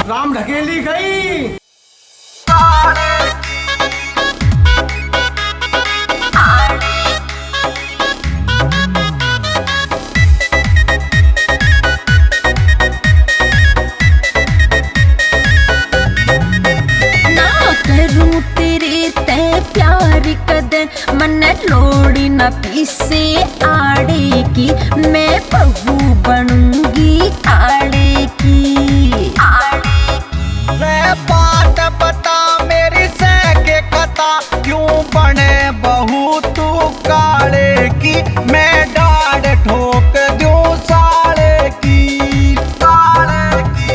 राम ढकेली गई। मन लोड़ी न पीसे आड़े की, मैं बहू बनूंगी आड़े की। मैं बात बता मेरी सह कथा, क्यों बने बहू तू काले की। मैं डाढ़ ठोक दूं साले की, साले की।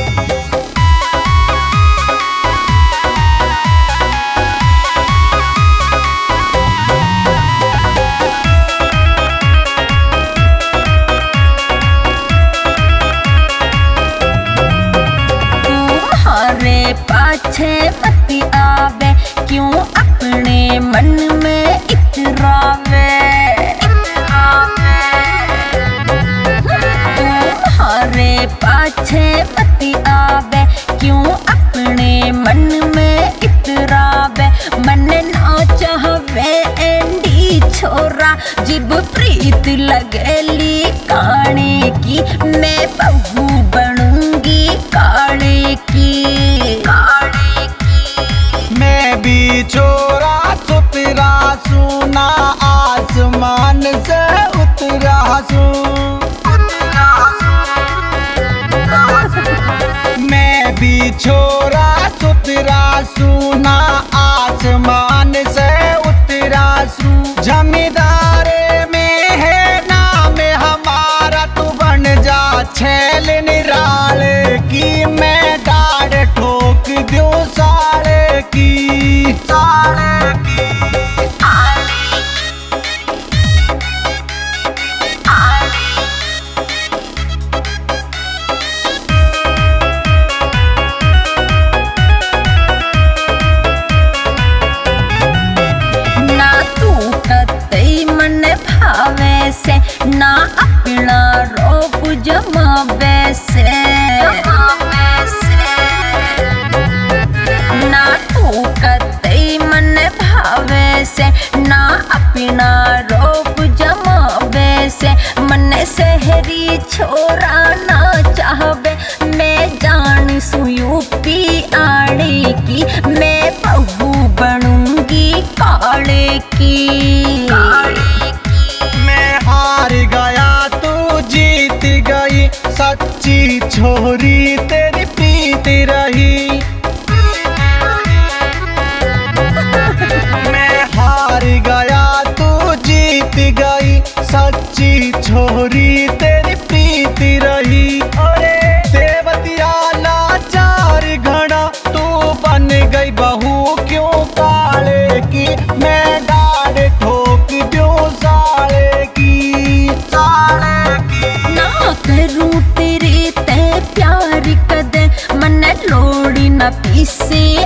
पाछे मती आवे, क्यों अपने मन में इतरावे। तुम्हारे पाछे मती आवे, क्यों अपने मन में इतरावे। मन ना चाहवे एंडी छोरा, जिब प्रीत लगेली काने की। मैं बहू बनूंगी काले की। मैं भी छोरा सुतरा सुना, आसमान से उतरा सू। मैं भी छोरा सुतरा सुना, आसमान से उतरा सू। जमींदारे में है नाम हमारा, तू बन जा छैल निराले की। मैं डाढ़ ठोक दूं साले की, साले की। ना तू कतई मन भावे से, ना अपना रोप जमावे से। ना तू कतई मन भावे से, ना अपना रोप जमावे से। मन शहरी छोरा ना चाहवे, मैं जान सू यूपी आड़े की। मैं बहू बनूंगी काले की। मैं हार गया तू जीत गई, सच्ची छोरी तेरी प्रीत रही। मैं हार गया तू जीत गई, सच्ची छोरी तेरी प्रीत रही। अरे देवतिया लाचार घड़ा, तू बन गई बहू क्यों काले की। मैं डाढ़ ठोक दूं साले की, साले की। ना करूं तेरे ते प्यार कदे, मन लोड़ी न पीसे